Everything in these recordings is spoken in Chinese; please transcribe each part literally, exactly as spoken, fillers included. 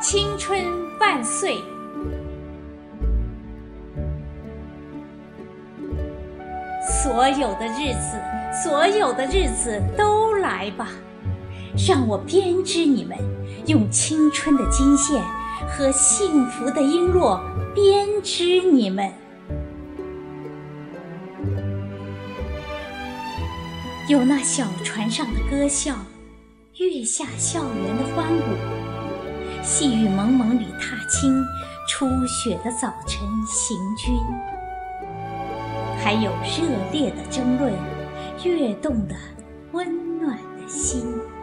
青春万岁！所有的日子，所有的日子都来吧，让我编织你们，用青春的金线和幸福的璎珞编织你们。有那小船上的歌笑，月下校园的欢舞，细雨蒙蒙里踏青，初雪的早晨行军，还有热烈的争论，跃动的温暖的心。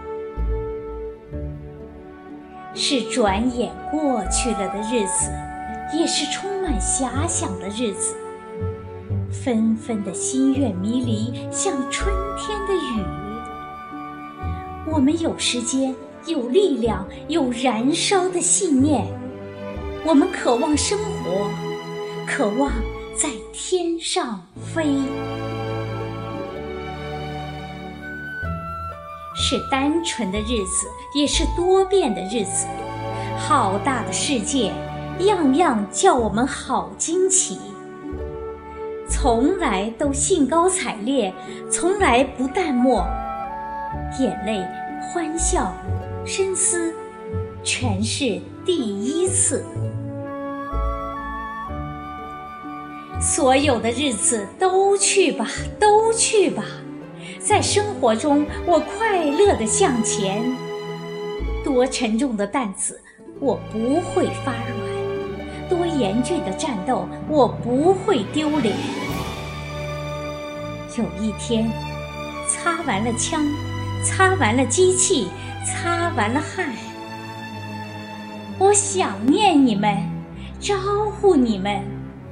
是转眼过去了的日子，也是充满遐想的日子。纷纷的心愿迷离，像春天的雨。我们有时间，有力量，有燃烧的信念。我们渴望生活，渴望在天上飞。是单纯的日子，也是多变的日子。浩大的世界，样样叫我们好惊奇。从来都兴高采烈，从来不淡漠。眼泪、欢笑、深思，全是第一次。所有的日子都去吧，都去吧，在生活中我快乐地向前。多沉重的担子，我不会发软；多严峻的战斗，我不会丢脸。有一天，擦完了枪，擦完了机器，擦完了汗，我想念你们，招呼你们，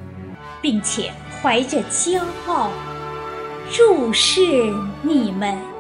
并且怀着骄傲注视你们。